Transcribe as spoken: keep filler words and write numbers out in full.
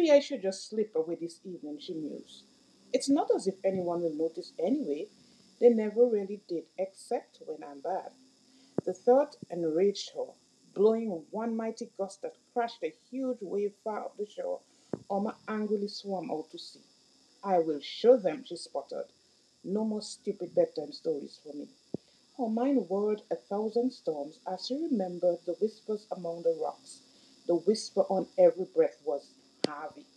Maybe I should just slip away this evening, she mused. It's not as if anyone will notice anyway. They never really did, except when I'm bad. The thought enraged her, blowing one mighty gust that crashed a huge wave far up the shore. Oma angrily swam out to sea. I will show them, she sputtered. No more stupid bedtime stories for me. Her mind whirled a thousand storms as she remembered the whispers among the rocks. The whisper on every breath was Harvey.